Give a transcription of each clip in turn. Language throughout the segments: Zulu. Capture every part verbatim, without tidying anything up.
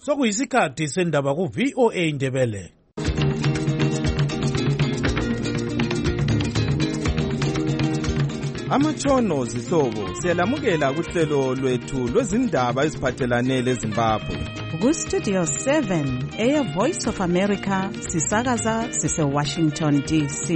Sokuyisikhathi sendaba ku V O A Ndebele. Amatshono zihlobo siyalamukela kuhlelo lwethu lwezindaba eziphathelane leZimbabwe. Ku Studio seven, Air Voice of America, sisakaza sise Washington D C.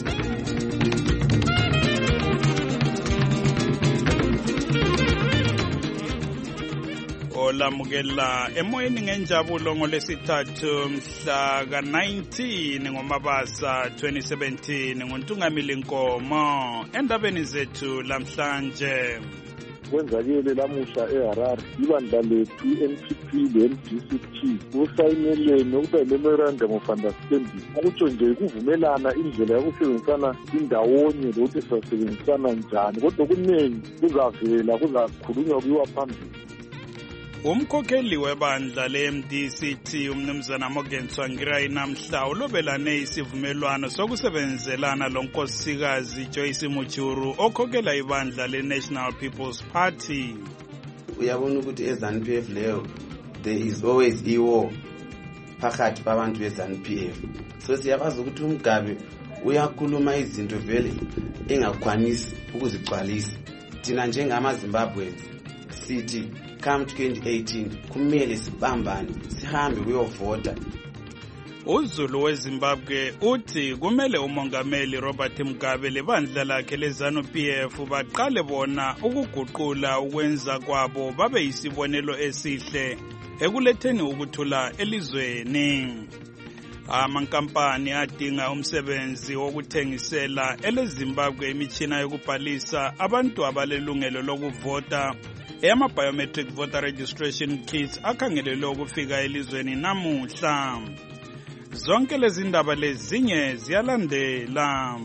Olamukela emoyeni ngenjabulo ngolesithathu mhla ka nineteen ngoMabasa twenty seventeen ngoNtungamili Nkomo endabeni zethu lamhlanje. Kwenzakele lamuhla eHarare ibandla lethu I-N P P le-N D C T kusayinele nokuba memorandum of understanding akutsho nje kuvumelana indlela yokusebenzisana indawonye lokuthi sisebenzisana njani kodwa kuningi kuzavela kuzakhulunywa kuyiwa phambili. Umkhokheli webandla le-M D C T umnumzana Morgan Tsvangirai namhla ulobelane isivumelwano sokusebenzelana lonkosikazi Joyce Mujuru okhokhela ibandla le-National People's Party. Uyabona ukuthi eZANU P F leyo there is always a war phakathi kwabantu beZANU P F. So siyabaza ukuthi uMgabe uyakhuluma izinto vele engakwanisi ukuzigcwalisa. Thina njengamaZimbabweans sithi come twenty eighteen kumele sibambane sihambe kuyovota. uZulu weZimbabwe uthi kumele umongameli Robert Mugabe lebandla lakhe leZANU P F baqale bona ukuguqula ukwenza kwabo babe yisibonelo esihle ekuletheni ukuthula elizweni. Amankampani adinga umsebenzi wokuthengisela eleZimbabwe imitshina yokubhalisa abantu abalelungelo lokuvota ema biometric voter registration kits akhangelelwe ukufika elizweni namuhla. Zonke lezi ndaba lezinye ziyalandela.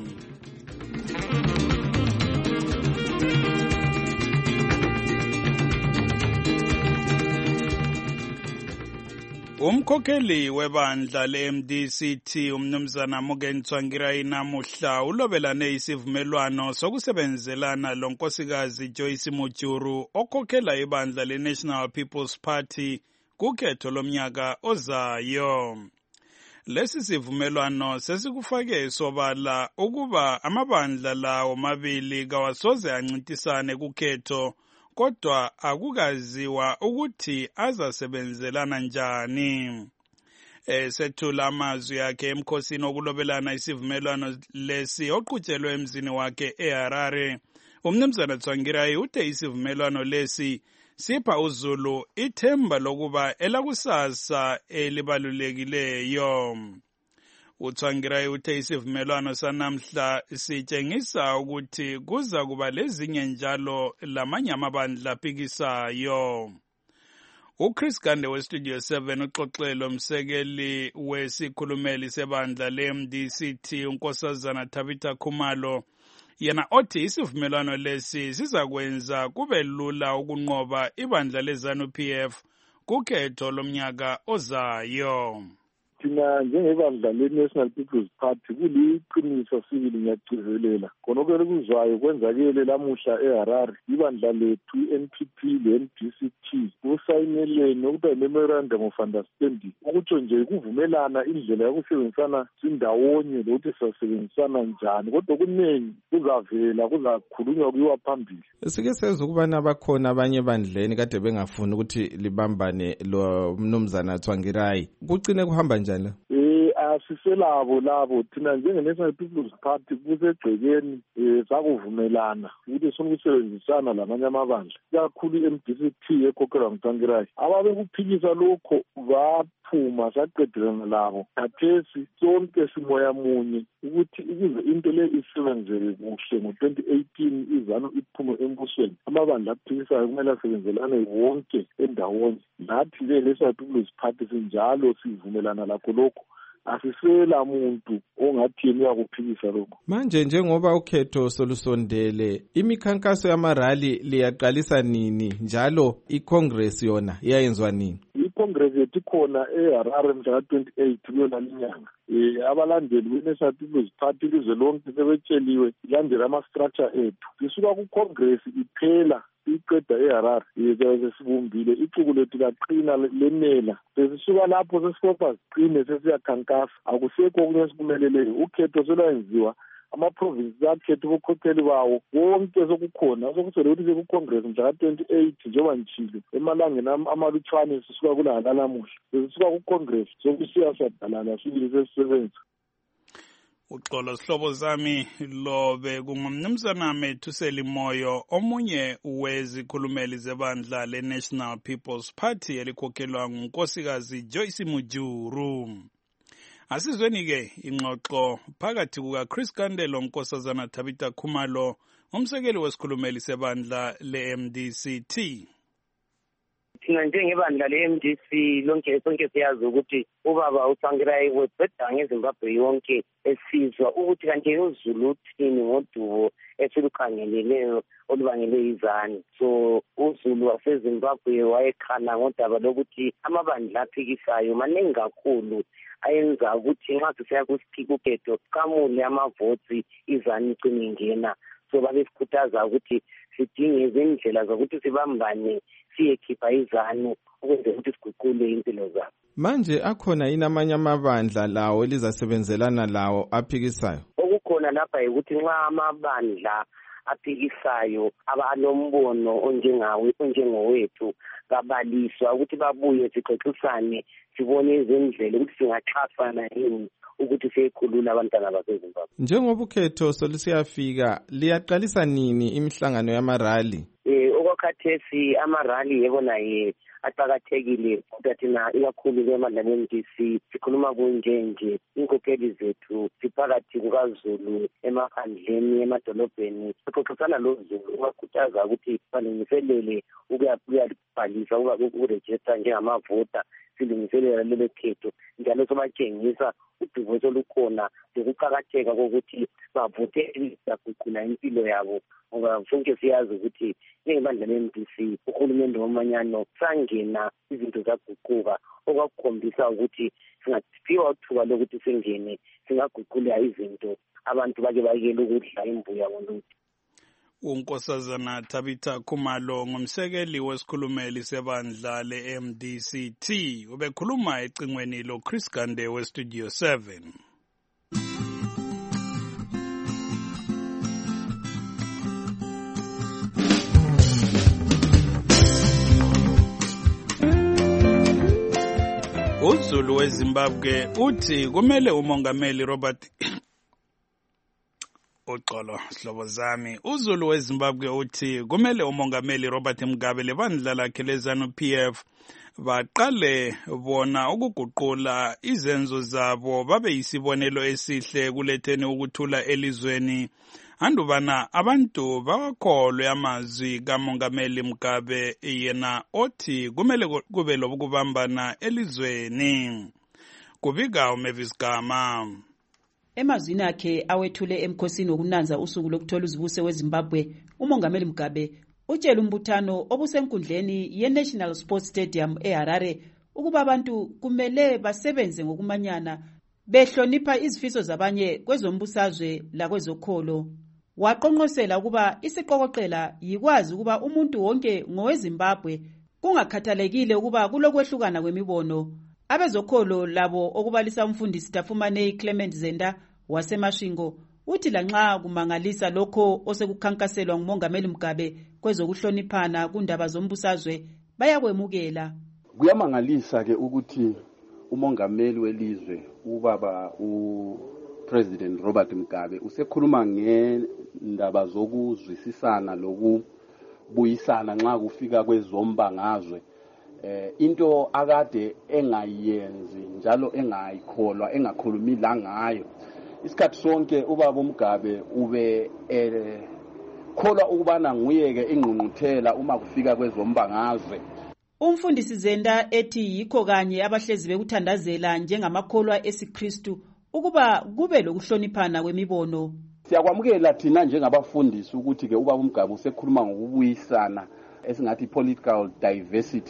Umkhokheli webandla le-M D C T umnumzana Morgan Tsvangirai namuhla ulobelane isivumelwano sokusebenzelana lonkosikazi Joyce Mujuru okhokhela ibandla le-National People's Party kukhetho lomnyaka ozayo. Lesi sivumelwano sesikufake sobala ukuba amabandla lawo mabili kawasoze ancintisane kukhetho kodwa akukaziwa ukuthi azasebenzelana njani. Esethula amazwi yakhe emkhosini okulobelana isivumelwano lesi oqhutshelwe emzini wakhe eHarare, umnumzana Tsvangirai uthe isivumelwano lesi sipha uZulu ithemba lokuba elakusasa elibalulekileyo. uTsvangirai uthe isivumelwano sanamhla sitshengisa ukuthi kuza kuba lezinye njalo lamanye amabandla aphikisayo. uChris Gande weStudio seven uxoxele umsekeli wesikhulumeli sebandla le-M D C T unkosazana Tabitha Khumalo yena othi isivumelwano lesi sizakwenza kube lula ukunqoba ibandla leZANU P F kukhetho lomnyaka ozayo. Thina njengebandla le-National People's Party kuliqiniso sibili ngiyagcizelela khonokho kuzwayo kwenzakele lamuhla eHarare ibandla lethu I-N P P le-N D C T kusayinele nokuba memorandum of understanding ukutsho nje kuvumelana indlela yokusebenzisana indawonye lokuthi sisebenzisana njani kodwa kuningi kuzavela kuzakhulunywa kuyiwa phambili. Sike sezwe ukubana abakhona abanye ebandleni kade bengafuni ukuthi libambane lo mnumzana Tsvangirai kucine kuhamba njani? Eh asiselabo labo thina njenge-National People's Party kusegcekeni eh sakuvumelana ukuthi sifuna ukusebenzisana lamanye amabandla kakhulu i-M D C T ekhokhelwa nguTsvangirai ababekuphikisa lokho baphuma saqedelana labo khathesi sonke simoya munye ukuthi ukuze into le isebenzele kuhle ngo twenty eighteen iZANU iphume embusweni amabandla aphikisayo kumele asebenzelane wonke endawonye nathi le-National People's Party sinjalo sivumelana lakho lokho asisela muntu ongathi yena uyakuphikisa lokho. Manje njengoba ukhetho solusondele imikhankaso yamarali liyaqalisa nini njalo iCongress yona iyayenzwa nini? icongress yethu khona eHarare mhla twenty-eight kuyona linyanga. Eh abalandeli beNational People's Party ilizwe lonke sebetsheliwe ilandela ama-structure ethu. Sisuka ku-congress iphela iqeda eHarare yeke sibumbile ixuku lethu laqina lenela. Sesisuka lapho sesifika siqine sesiyakhankasa akusekho okunye esiphumeleleyo. Ukhetho selwenziwa ama-provinces akhetha ubukhokheli bawo wonke sokukhona sokusele ukuthi sekucongress mhla twenty-eight njengoba ngichile emalangeni amalutshwane sisuka kulala lamuhla sisuka kucongress sokusiya sadalala sibili sesisebenza. Uxolo sihlobo zami lobe kungumnumzana Methuseli Moyo omunye wezikhulumeli zebandla le-National People's Party elikhokhelwa ngunkosikazi Joyce Mujuru. Asizweni-ke ingxoxo phakathi kukaChris Kandelo Nkosazana Tabitha Khumalo umsekeli wesikhulumeli sebandla le-M D C T. Thina njengebandla le-M D C lonke sonke siyazi ukuthi ubaba uTsvangirai webheda ngeZimbabwe yonke esizwa ukuthi kanti uZulu uthini ngodubo esilukhangeleleyo olubangele izani. So uZulu waseZimbabwe wayekhala ngodaba lokuthi amabandla aphikisayo maningi kakhulu ayenza ukuthi nxa sisiya kusiphikuketho kamule amavoti izani icine ingena. So babesikhuthaza ukuthi sidinge izindlela zokuthi sibambane siyekhipha izanu ukwenzela ukuthi siguqule impilo zabo. Manje akhona yini amanye amabandla lawo elizasebenzelana lawo aphikisayo? Okukhona lapha ukuthi nxa amabandla aphikisayo abanombono onjengawe onjengowethu kabaliswa ukuthi babuye sixoxisane sibone izindlela ukuthi singaxhasana yini ukuthi siyekhulula abantwana baseZimbabwe. Njengoba ukhetho solusiyafika liyaqalisa nini imihlangano yamarali? Eh okwakhathesi amarali yebo naye aqhakathekile kodwa thina ikakhulu kwemandla le-M D C sikhuluma kunje nje inkokheli zethu siphakathi kukaZulu emaphandleni emadolobheni sixoxisana loZulu ubakhuthaza ukuthi balungiselele ukuyabhalisa ukurejista njengamavota silungiselela lelo khetho njalo sobatshengisa udubo olukhona lokuqakatheka kokuthi bavote baguqula impilo yabo ngoba sonke siyazi ukuthi njengebandla le-M D C uhulumende womanyano sangena izinto zaguquka okwakukhombisa ukuthi singaphiwa ithuba lokuthi singene singaguqula izinto abantu bake bayekele ukudla imbuya ngoluntu. Unkosazana Tabitha Khumalo ngumsekeli wesikhulumeli sebandla le-M D C T ubekhuluma ecingweni lo Chris Kande weStudio seven. uZulu weZimbabwe uthi kumele umongameli Robert Uxolo sihlobo zami uZulu weZimbabwe uthi kumele umongameli Robert Mugabe lebandla lakhe leZanu P F baqale bona ukuguqula izenzo zabo babe yisibonelo esihle kuletheni ukuthula elizweni andubana abantu bawakholwe amazwi kamongameli Mugabe yena othi kumele kube lobukubambana elizweni. Kubika uMavis Gama. Emazwini akhe awethule emkhosini wokunanza usuku lokuthola uzibuse weZimbabwe umongameli Mugabe utshela umbuthano obusenkundleni ye-National Sports Stadium eHarare ukuba abantu kumele basebenze ngokumanyana behlonipha izifiso zabanye kwezombusazwe lakwezokholo. Waqonqosela ukuba isiqokoqela yikwazi ukuba umuntu wonke ngoweZimbabwe kungakhathalekile ukuba kulokwehlukana kwemibono. Abezokholo labo okubalisa umfundisi Tafumane Clement Zenda waseMashingo uthi lanxa kumangalisa lokho osekukhankaselwa ngumongameli Mugabe kwezokuhloniphana kundaba zombusazwe bayakwemukela. Kuyamangalisa ke ukuthi umongameli welizwe ubaba uPresident Robert Mugabe usekhuluma ngendaba zokuzwisisana lokubuyisana nxa kufika kwezombangazwe. Eh into akade engayenzi njalo engayikholwa engakhulumi la ngayo isikhathi sonke ubaba uMugabe ube eh kholwa ukubana nguyeke ingqungquthela uma kufika kwezombangazwe. Umfundisi Zenda ethi yikho kanye abahlezi bekuthandazela njengamakholwa esiKristu ukuba kube lokuhloniphana kwemibono. Siyakwamukela thina njengabafundisi ukuthi ke ubaba uMugabe usekhuluma ngokubuyisana esingathi political diversity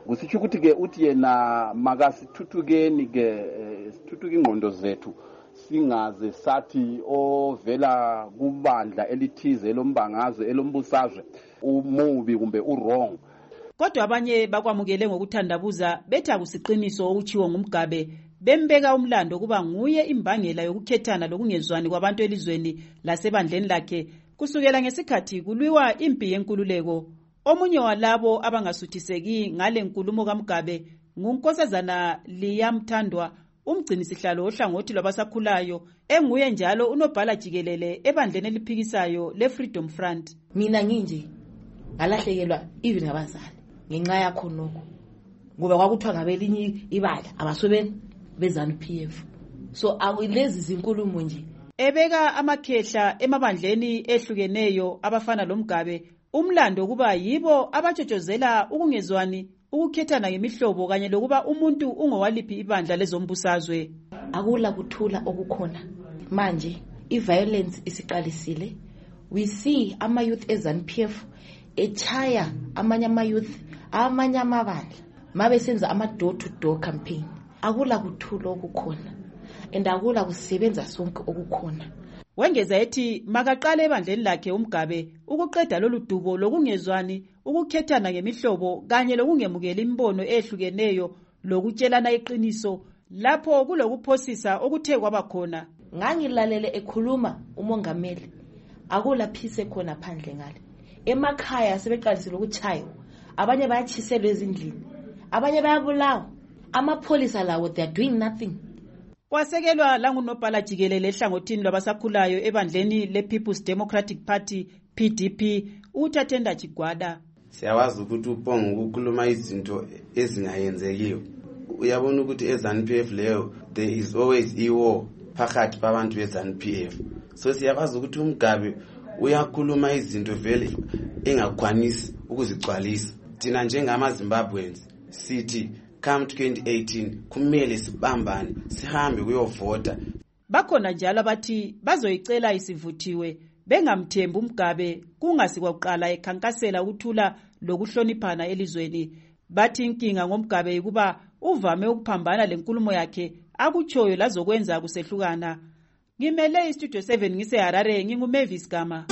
kusitsho ukuthi ke uthi yena makasithuthukeni ke sithuthuke ingqondo zethu singaze sathi ovela kubandla elithize lombangazwe elombusazwe umubi kumbe urong. Kodwa abanye bakwamukele ngokuthandabuza bethi akusiqiniso okuchiwo ngumgabe, bembeka umlando kuba nguye imbangela yokukhethana lokungezwani kwabantu elizweni lasebandleni lakhe kusukela ngesikhathi kulwiwa impi yenkululeko. Omunye walabo abangasuthiseki ngale nkulumo kaMgabe ngunkosazana Liyamthandwa, umgcinisihlalo ohlangothi lwabasakhulayo, enguye njalo unobhala jikelele ebandleni eliphikisayo le-Freedom Front. Mina nginje ngalahlekelwa even ngabazali ngenxa yakho nokho, ngoba kwakuthiwa ngabelinye ibala abaswebeni beZANU P F. So awilezi zinkulumo nje ebeka amakhehla emabandleni ehlukeneyo abafana loMgabe, umlando kuba yibo abatshotshozela ukungezwani, ukukhethana ngemihlobo kanye lokuba umuntu ungowaliphi ibandla lezombusazwe. Akula kuthula okukhona manje, i-violence isiqalisile. We see ama youth eZANU P F echaya amanye ama youth amanye amabandla mabe senza ama door to door campaign. Akula kuthula okukhona and akula kusebenza sonke okukhona. Wengeza ethi makaqale ebandleni lakhe uMgabe ukuqeda lolu dubo lokungezwani, ukukhethana ngemihlobo kanye lokungemukela imbono ehlukeneyo lokutshelana iqiniso lapho kulokuphosisa okuthe kwaba khona. Ngangilalele ekhuluma umongameli, akula phise khona phandle ngale. Emakhaya sebeqalisile ukuchaywa, abanye bayachiselwa ezindlini, abanye bayabulawa. Amapholisa lawo they are doing nothing. Kwasekelwa langunobhala jikelele ehlangothini lwabasakhulayo ebandleni le-People's Democratic Party P D P uThathenda Chigwada. Siyawazi ukuthi uPong ukukhuluma izinto ezingayenzekiyo. Uyabona ukuthi eZANU P F leyo there is always a war phakathi kwabantu beZANU P F. So siyawazi ukuthi uMgabe uyakhuluma izinto vele engakwanisi ukuzigcwalisa. Thina njengamaZimbabweans sithi come twenty eighteen kumele sibambane sihambe kuyovota. Bakhona njalo abathi bazoyicela isivuthiwe bengamthembi uMgabe kungasikwakuqala ekhankasela ukuthula lokuhloniphana elizweni. Bathi inkinga ngoMgabe ukuba uvame ukuphambana lenkulumo yakhe akuchoyo lazokwenza kusehlukana. Ngimele iStudio seven ngise Harare, nginguMavis Gama.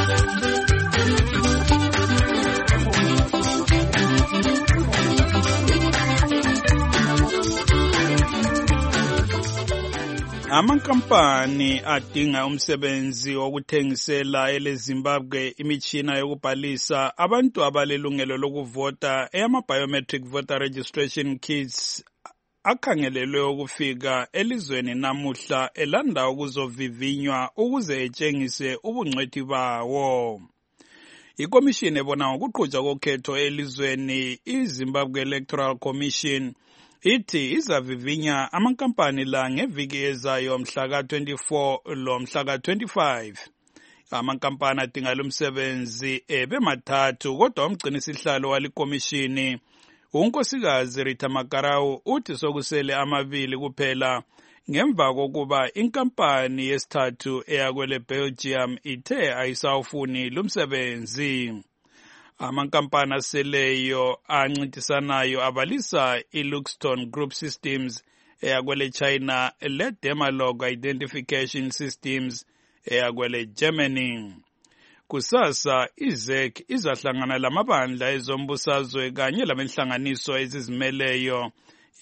Amankampani adinga umsebenzi wokuthengisela eleZimbabwe imitshina yokubhalisa abantu abalelungelo lokuvota eyama-biometric voter registration kits akhangelelwe ukufika elizweni namuhla elanda ukuzovivinywa ukuze etshengise ubungcwethi bawo. Ikomishini ebona ngokuqhutshwa kokhetho elizweni iZimbabwe Electoral Commission ithi izavivinya amankampani la ngeviki ezayo mhla ka twenty-four lo mhla ka twenty-five. Amankampani adinga lumsebenzi ebemathathu kodwa umgcinisihlalo walikomishini unkosikazi Rita Makarau uthi sokusele amabili kuphela ngemva kokuba inkampani yesithathu eyakwele Belgium ithe ayisawufuni lumsebenzi. Amankampani aseleyo ancintisanayo abalisa iLuxton Group Systems eyakwele China leDemalog Identification Systems eyakwele Germany. Kusasa iZ E C izahlangana lamabandla ezombusazwe kanye lamenhlanganiso ezizimeleyo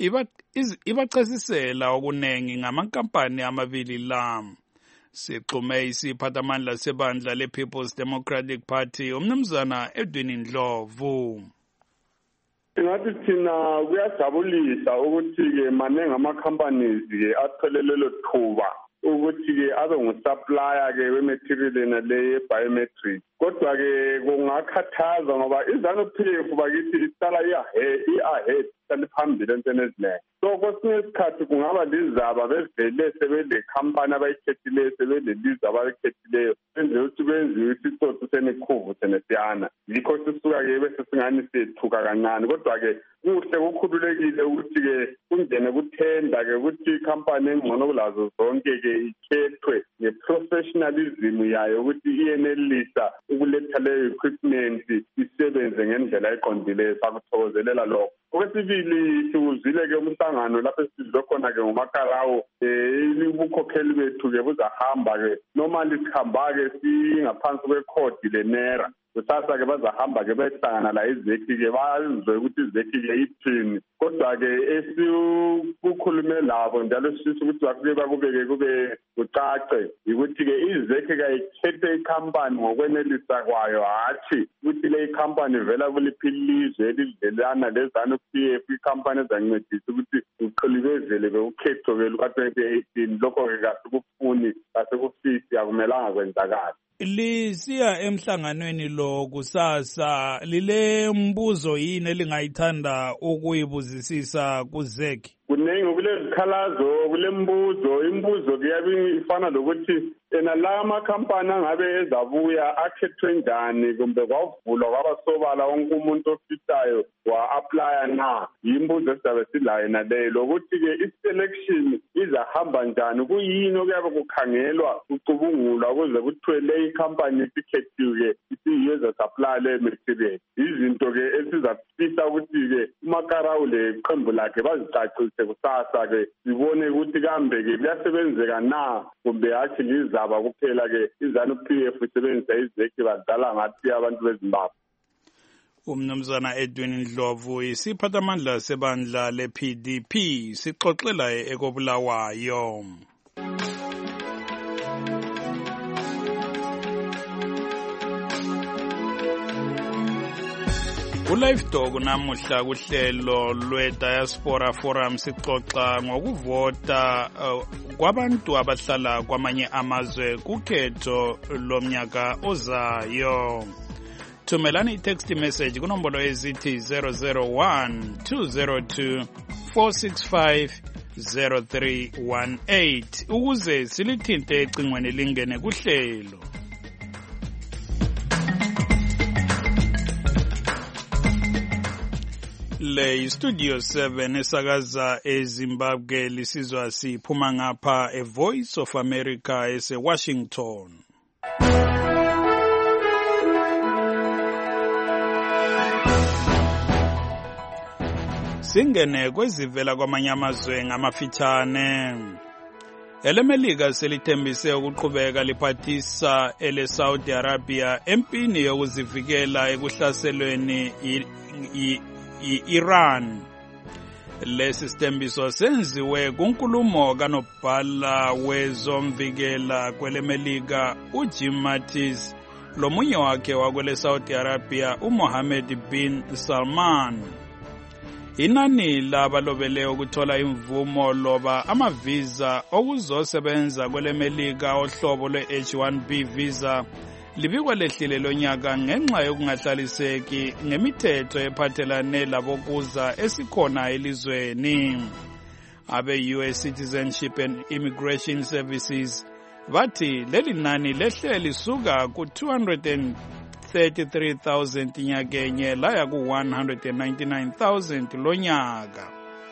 ibachasisela okunengi ngamankampani amabili la. Sixhume isiphathamandla sebandla le-People's Democratic Party umnumzana Edwin Ndlovu. Ngathi thina kuyajabulisa ukuthi-ke maningi ama-companies-ke atholelelo thuba ukuthi-ke abe ngu-supplier-ke wematerial le ye-biometric. Kodwa-ke kungakhathaza ngoba iZANU P F bakithi ihlala i-ahead ihlala phambili entweni ezinengi. So kwesinye isikhathi kungaba lizaba bevele sebele-company abayikhethileyo sebeleliza abayikhethileyo benzela ukuthi benziwe isitsotsi senikhuvu senesiyana. Yikho sisuka-ke bese singani sethuka kancane. Kodwa-ke kuhle kukhululekile ukuthi-ke kungene kuthenda-ke ukuthi ikhampani engcono kulazo zonke-ke ikhethwe nge-professionalism yayo ukuthi iyenelisa ukuletha leyo equipment isebenze ngendlela eqondileyo. Sakuthokozelela lokho. Okwesibili siwuzile-ke umhlangano lapho esizwe khona-ke ngumakarawu um ubukhokheli bethu-ke buzahamba-ke normally sihamba-ke singaphansi kwekhodi lenera. Kusasa-ke bazahamba-ke behlangana la izeki-ke bazwe ukuthi izeki-ke ithini. Kodwa-ke esikukhulume labo njalo sifisa ukuthi bakuke bakubeke kube kucace ukuthi-ke izeki-ke ayikhethe ikhampani ngokwenelisa kwayo, hatshi ukuthi le ikhampani vela kuliphi ilizwe elidlelana leZANU-P F, ikhampani ezancedisa ukuthi uqilibezele-ke ukhetho-ke luka-twenty eighteen. Lokho-ke kasikufuni kasikufisi akumelanga kwenzakala. Lisiya emhlanganweni lo kusasa lile mbuzo yini elingayithanda ukuyibuzisisa kuzeki? Kuningi kule zikhalazo kule mbuzo imbuzo kuyabe ifana lokuthi ena la amakhampani angabe ezabuya akhethwe njani kumbe kwavulwa kwabasobala wonke umuntu ofisayo wa-aplya na. Yimbuzo esizabe silayo naleyo lokuthi-ke i-selection izahamba njani, kuyini okuyabe kukhangelwa kucubungulwa ukuze kuthiwe le ikhampani esikhethiwe isiyiyo ezasaplya le material. Izinto-ke esizafisa ukuthi-ke umakarawu le qembu lakhe bazicacise kusasa-ke sibone ukuthi kambe-ke kuyasebenzeka na kumbe hathi lizaba kuphela-ke iZANU-P F isebenzisa izeki badlala ngathi abantu beZimbabwe. Umnumzana Edwin Ndlovu isiphathamandla sebandla le-P D P sixoxela ekobulawayo. uLife Dog namuhla kuhlelo lwe-Diaspora Forum sixoxa ngokuvota uh, kwabantu abahlala kwamanye amazwe kukhetho lomnyaka ozayo. Thumelani i-text message kunombolo ezithi zero zero one two zero two four six five zero three one eight ukuze silithinte ecingweni lingene kuhlelo. Le Studio seven esakaza eZimbabwe lisizwa siphuma ngapha e Voice of America ese Washington. Singene kwezivela kwamanye amazwe ngamafitshane. EleMelika selithembise ukuqhubeka liphathisa ele Saudi Arabia empini yokuzivikela ekuhlaselweni i-Iran. Lesi sithembiso senziwe kunkulumo kanobhala wezomvikela kweleMelika uJim Mattis lomunye wakhe wakwele Saudi Arabia uMohammed bin Salman. Inani labalobele ukuthola imvumo loba amavisa okuzosebenza kweleMelika ohlobo lwe-H one B visa libikwa lehlile lonyaka ngenxa yokungahlaliseki ngemithetho ephathelane labokuza esikhona elizweni. Abe-U S Citizenship and Immigration Services bathi leli nani lehle lisuka ku-two hundred thirty-three thousand nyakenye laya ku-one hundred ninety-nine thousand lonyaka.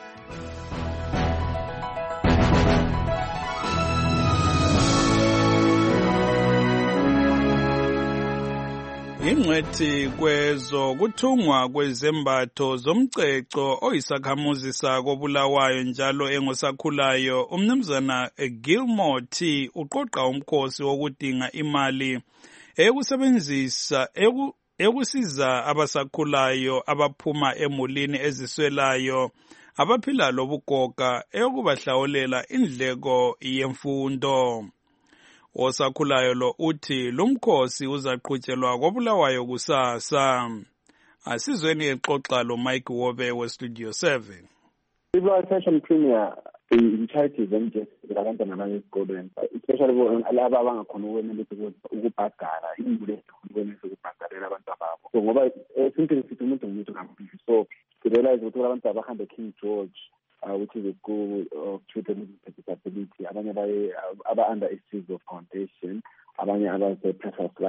Ingcwethi kwezo kuthungwa kwezembatho zomceco oyisakhamuzi sako Bulawayo njalo engosakhulayo umnumzana Gilmore T uqoqa umkhosi wokudinga imali ekusebenzisa eku ekusiza abasakhulayo abaphuma emulini eziswelayo abaphila lobugoga ekubahlawulela indleko yemfundo. Osakhulayo lo uthi lumkhosi uzaqhutshelwa koBulawayo kusasa. Asizweni exoxa lo Mike Wobe we Studio seven. Ibulawayo Fashion Premier i-charities enjesi abantu nabanye esikolweni, especially laba abangakhona ukwenelisa ukubhadala imali ukwenelisa ukubhadalela abantu ababo. So ngoba simply sithi umuntu ngumuntu ngamphi, so to realize ukuthi abantu abahamba King George Uh, which is a school of children with disability, abanye aba under a series of foundation, abanye aba Precious Life.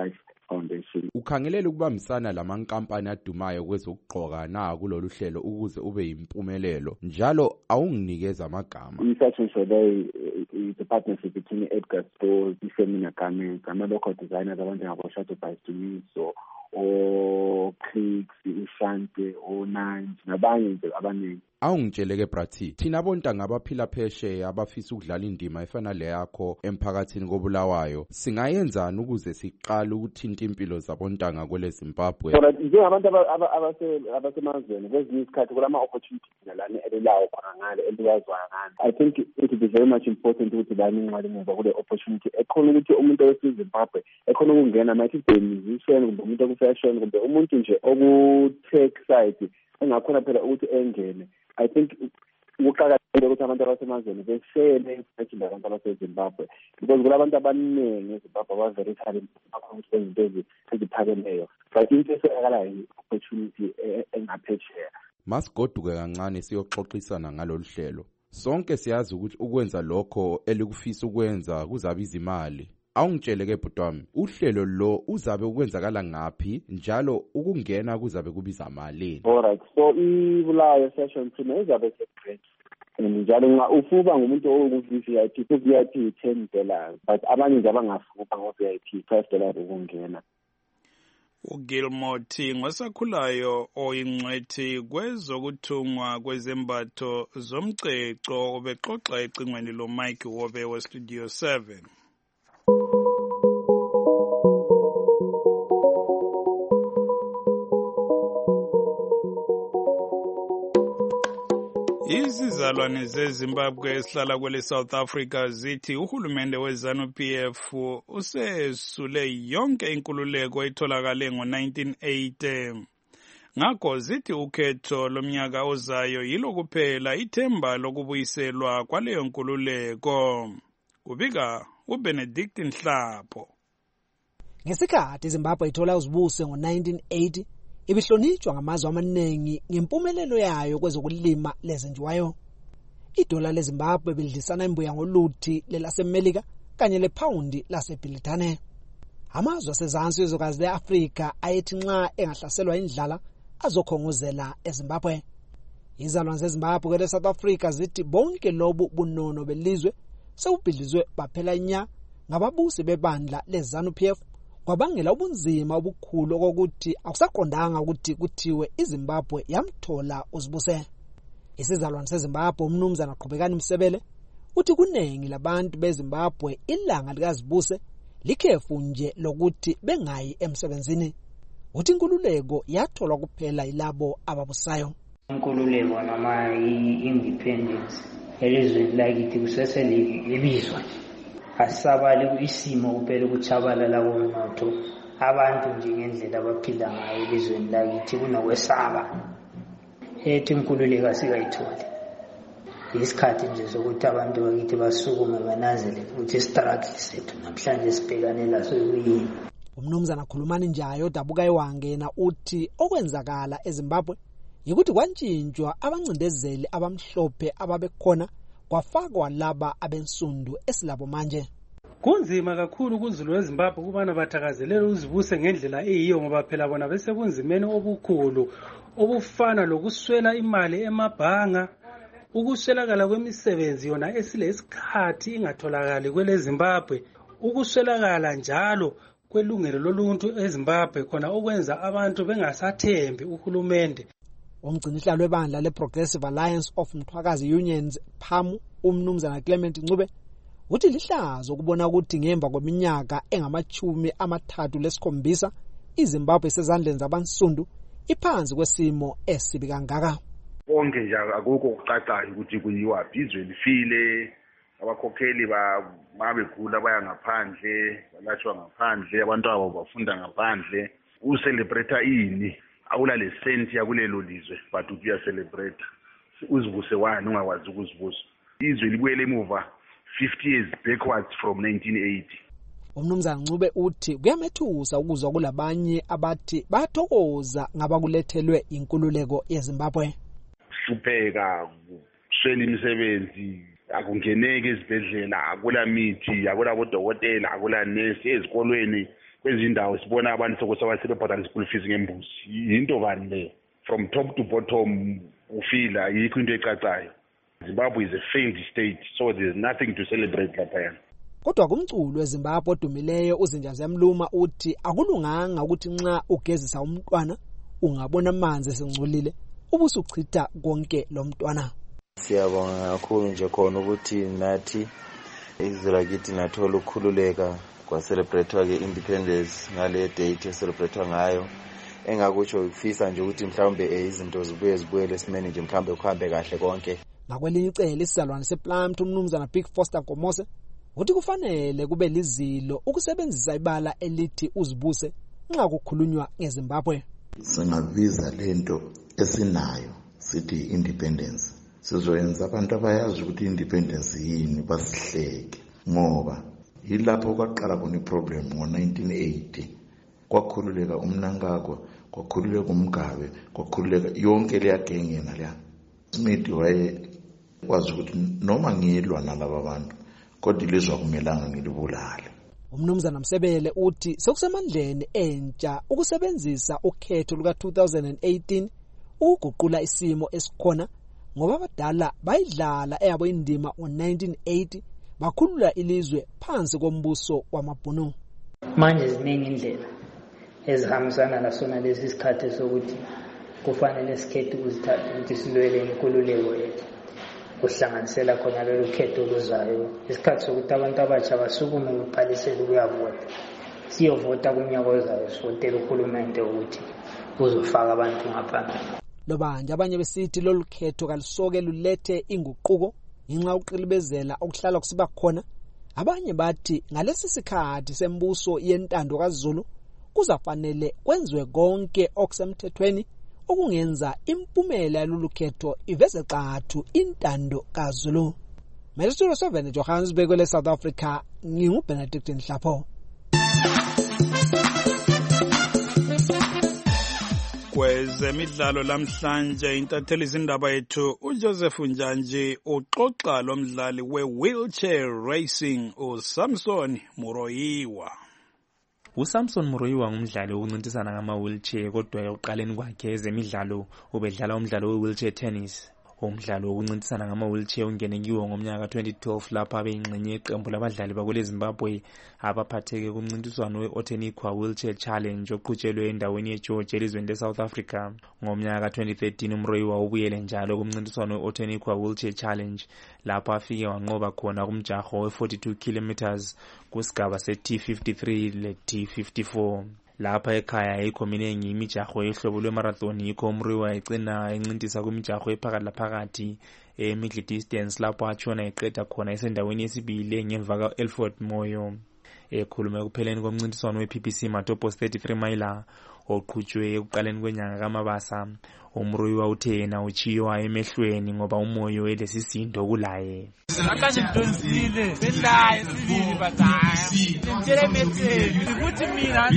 Foundation. Ukhangelela ukubambisana lamankampani adumayo kwezokugqoka na kulolu hlelo ukuze ube yimpumelelo njalo awunginikeza amagama. Research and Survey is a partnership between Edgar Stores, Femina Garments, ama-local designers abanjengabo Shadow by Stumiso, o Clicks, uShante, o Nine, nabanye nje abaningi. Awungitsheleke Brathi, thina bontanga abaphila phesheya abafisa ukudlala indima efana leyakho emphakathini kobulawayo, singayenzani ukuze siqale ukuthinta impilo zabontanga kwele Zimbabwe? Njengabantu abasemazweni kwezinye isikhathi kulama opportunities nalana elilawo khona ngale eliwazwayo ngani. I think it would be very much important ukuthi lana inqali ngoba kule opportunity ekhona ukuthi umuntu weZimbabwe ekhona ukungena might be musician kumbe umuntu okufashion kumbe umuntu nje oku-tech side engakhona phela ukuthi engene. I think ukuqakathekile ukuthi abantu abasemazweni beshare information labantu abaseZimbabwe because kulabantu abaningi eZimbabwe aba-very talented ukuthi benze eziphakemeyo but into eseyakalayo i-opportunity engaphesheya. Masigoduke kancane siyoxoxisana ngalolu hlelo. Sonke siyazi ukuthi ukwenza lokho elikufisa ukwenza kuzabiza imali. Awungitsheleke bhutwami, uhlelo lo uzabe ukwenzakala ngaphi njalo ukungena kuzabe kubiza malini? Alright, so ibulawayo session thina izabe segrade njalo nga ufuba ngumuntu oku-V I P, ku-V I P ten dollars but abanye nje abangafuba ngo-V I P five dollars ukungena. uGilmore Thingwa osakhulayo oyingcwethi kwezokuthungwa kwezembatho zomceco ubexoxa ecingweni lo Mike Wobe we Studio seven. Izizalwane zeZimbabwe esihlala kwele South Africa zithi uhulumende weZanu P F usesule yonke inkululeko etholakale ngo nineteen eighty. Ngakho zithi ukhetho lomnyaka ozayo yilo kuphela ithemba lokubuyiselwa kwaleyo nkululeko. Kubika uBenedict Nhlapho. Ngesikhathi iZimbabwe ithola uzibuse ngo nineteen eighty, ibihlonitshwa ngamazwe amaningi ngempumelelo yayo kwezokulima lezenjiwayo. Idola leZimbabwe belidlisana imbuya ngoluthi lelasemelika kanye lepawundi laseBritane. Amazwe asezansi yezokazi leAfrika ayethi nxa engahlaselwa indlala azokhongozela eZimbabwe. Izalwane zeZimbabwe kwele South Africa zithi bonke lobu bunono belizwe sebubhidlizwe baphela nya ngababusi bebandla leZanu P F kwabangela ubunzima obukhulu okokuthi akusaqondanga ukuthi kuthiwe iZimbabwe yamthola uzibuse. Isizalwane seZimbabwe umnumzana Qhubekani Msebele uthi kunengi labantu beZimbabwe ilanga likazibuse likhefu nje lokuthi bengayi emsebenzini. Uthi inkululeko yatholwa kuphela yilabo ababusayo. Inkululeko noma i-independence elizweni lakithi kuseselibizwa nje. Asabali isimo kuphela ukuchabalala komnotho abantu nje ngendlela abaphila ngayo elizweni lakithi kunokwesaba. Ethi inkululeko asikayitholi. Isikhathi nje sokuthi abantu bakithi basukume banazele ukuthi struggle sethu namhlanje sibhekane laso kuyini. Umnumzana Khulumani Njayo dabuka ewangena uthi okwenzakala eZimbabwe yikuthi kwantshintshwa abancindezeli abamhlophe ababekhona kwafakwa laba abensundu esilabo manje. Kunzima kakhulu kuzulu weZimbabwe kubana bathakazelele uzibuse ngendlela eyiyo ngoba phela bona bese kunzimeni obukhulu obufana lokuswela imali emabhanga, ukuswelakala kwemisebenzi yona esile isikhathi ingatholakali kwele Zimbabwe, ukuswelakala njalo kwelungelo loluntu eZimbabwe khona okwenza abantu bengasathembi uhulumende. Umgcinisihlalo webandla leProgressive Alliance of Mthwakazi Unions P A M umnumzana Clement Ncube uthi lihlazo ukubona ukuthi ngemva kweminyaka engamachumi amathathu lesikhombisa iZimbabwe sezandleni zabansundu iphansi kwesimo esibi kangaka. Konke nje akukho ukucacayo ukuthi kuyiwaphi izwe lifile, abakhokheli babegula baya ngaphandle, balatshwa ngaphandle, abantu abo bafunda ngaphandle. Ucelebrate ini? Awula le senti yakulelo lizwe but uya celebrate. Uzibuse wani ungakwazi ukuzibusa. Izwe libuyele emuva fifty years backwards from nineteen eighty. Umnumzana Ncube uthi kuyamethusa ukuzwa kulabanye abathi bathokoza ngabakulethelwe inkululeko yeZimbabwe. Hlupheka, kuswela imisebenzi, akungeneki ezibhedlela, akula mithi, akula bodokotela, akula nurse, ezikolweni kwezindawo sibona abantu sokusaba sebebhatala school fees ngembuzi. Into bani le? From top to bottom ufila yikho into ecacayo. Zimbabwe is a failed state, so there's nothing to celebrate lapha. Kodwa kumculo weZimbabwe odumileyo uZinjazi Mluma uthi akulunganga ukuthi nxa ugezisa umntwana ungabona amanzi esengcolile ubusuchitha konke lo mntwana. Siyabonga kakhulu nje khona ukuthi nathi izwe lakithi nathola ukukhululeka kwa celebrate ke independence ngale date celebrate ngayo. Engakutsho ukufisa nje ukuthi mhlawumbe izinto zibuye zibuye lesimene nje mhlawumbe ukuhambe kahle konke. Ngakwelinye icele isizalwane sePlumpt umnumzana Big Foster Gomose uthi kufanele kube lizilo ukusebenzisa ibala elithi uzibuse nxa kukhulunywa ngeZimbabwe. Singabiza lento esinayo sithi independence. Sizoyenza abantu abayazi ukuthi independence yini basihleke ngoba yilapho kwaqala khona iproblem ngo nineteen eighty. Kwakhululeka umnankako, kwakhululeka umgabe, kwakhululeka yonke leya genge nalya. Smith waye kwazi ukuthi noma ngilwa nalabo bantu kodwa ilizwe kumelanga ngilibulale. Umnumzana Msebele uthi sekusemandleni entsha ukusebenzisa ukhetho luka two thousand eighteen ukuguqula isimo esikhona ngoba abadala bayidlala eyabo indima ngo nineteen eighty bakhulula ilizwe phansi kombuso wamabhunu. Manje ziningi indlela ezihambisana nasona lesi sikhathi sokuthi kufanele sikhethe ukuzithatha ukuthi silwele inkululeko yethu. Kuhlanganisela khona lelo khetho oluzayo isikhathi sokuthi abantu abatsha basukume bephalisele ukuyavota. Siyovota kunyaka ozayo sivotele uhulumende ukuthi uzofaka abantu ngaphandle. Lobanje abanye besithi lolu khetho kalisoke lulethe inguquko inxa uqilibezela okuhlala kusiba khona. Abanye bathi ngalesi sikhathi sembuso yentando kaZulu kuzafanele kwenziwe konke okusemthethweni okungenza impumela yalolu khetho iveze xathu intando kaZulu. Metro seven Johannesburg le South Africa ngingu Benedict Nhlapho. Kwezemidlalo lamhlanje intatheli izindaba yethu uJoseph Njanji uxoxa lomdlali we-wheelchair racing uSamson Muroyiwa. uSamson Muroyiwa ngumdlali wokuncintisana ngama-wheelchair kodwa ekuqaleni kwakhe ezemidlalo ubedlala umdlalo we-wheelchair tennis. Umdlalo wokuncintisana ngama-wheelchair ungene kiwo ngomnyaka twenty twelve lapha abeyingxenye yeqembu labadlali bakule Zimbabwe abaphatheke kumncintiswano we-Oteniqua Wheelchair Challenge oqhutshelwe endaweni yeGeorge elizweni le-South Africa. Ngomnyaka twenty thirteen uMuroyiwa ubuyele njalo kumncintiswano we-Oteniqua Wheelchair Challenge lapho afike wanqoba khona kumjaho we-forty-two kilometers kusigaba se-T fifty-three le-T fifty-four. Lapha ekhaya ayikho miningi imijaho ehlobo lwe-marathon yikho uMuroyiwa ecina encintisa kwimijaho ephakathi laphakathi e-middle distance lapho atshona eqeda khona esendaweni yesibili ngemva ka-Elford Moyo. Ekhulume ekupheleni komncintiswano we-P P C Matopos thirty-three miler oqhutshwe ekuqaleni kwenyanga kaMabasa. uMuroyiwa uthe yena uchiwa emehlweni ngoba umoyo welesisindo kulaye. Akaze mdonzile benaye sibili bathayi ngitshele message ukuthi mina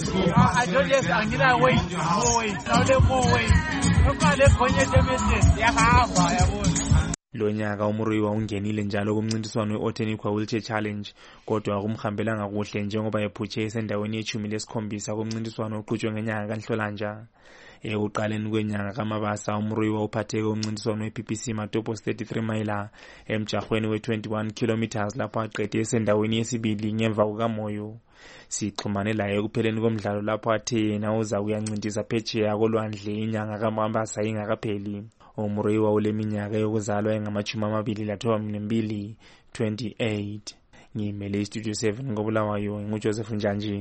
I don't just angina wait more wait now le more wait ukale khonye the message yahamba yabona. Lo nyaka uMuroyiwa ungenile njalo kumncintiswano we-Oteniqua Wheelchair Challenge kodwa akumhambelanga kuhle njengoba ephutshe esendaweni yechumi lesikhombisa kumncintiswano oqhutshwe ngenyanga kaNhlolanja. Ekuqaleni kwenyanga kaMabasa uMuroyiwa uphatheke umncintiswano we-P P C Matopos thirty-three miler emjahweni we-twenty-one kilometers lapho aqede esendaweni yesibili ngemva kukaMoyo. Sixhumane laye ekupheleni komdlalo lapho athe yena uza kuyancintisa phetsheya kolwandle inyanga kaMabasa ingakapheli. uMuroyiwa uleminyaka yokuzalwa engamachumi amabili lasithupha twenty-eight. Ngimele iStudio seven ngobulawayo nguJoseph Njanji.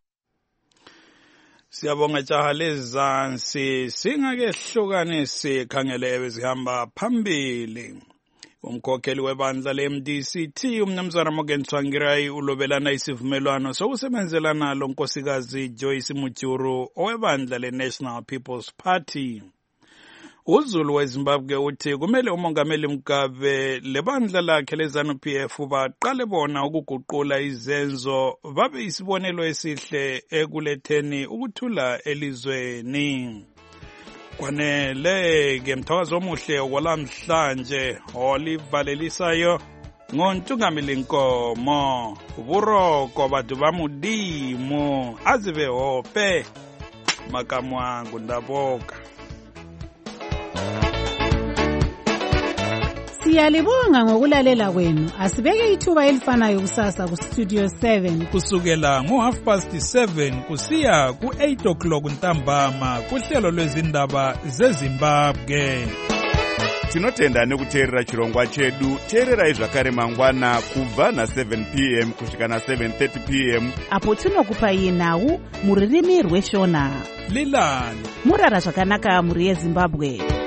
Siyabonga jaha lezansi singake hlukane sikhangele ebezihamba phambili. Umkhokheli webandla le-M D C T umnumzana Morgan Tsvangirai ulobelana isivumelwano sokusebenzelana lo nkosikazi Joyce Mujuru owebandla le-National People's Party. uZulu weZimbabwe uthi kumele umongameli Mugabe lebandla lakhe leZANU-P F baqale bona ukuguqula izenzo babe isibonelo esihle ekuletheni ukuthula elizweni. Kwanele ke mthokozo omuhle okwalamhlanje olivalelisayo ngontungameli nkomo vuroko vatu va mudimo azive hope makamu wangu ndavoka. Siyalibonga ngokulalela kwenu. Asibeke ithuba elifanayo kusasa ku Studio seven kusukela ngo half past seven kusiya ku eight o'clock ntambama kuhlelo lwezindaba zeZimbabwe. Tinotenda nekuteerera chirongwa chedu. Teererai zvakare mangwana kubva na seven p m kusvika na seven thirty p m apo tinokupai nhau muririmi rweshona. Lilani murara zvakanaka muri yeZimbabwe.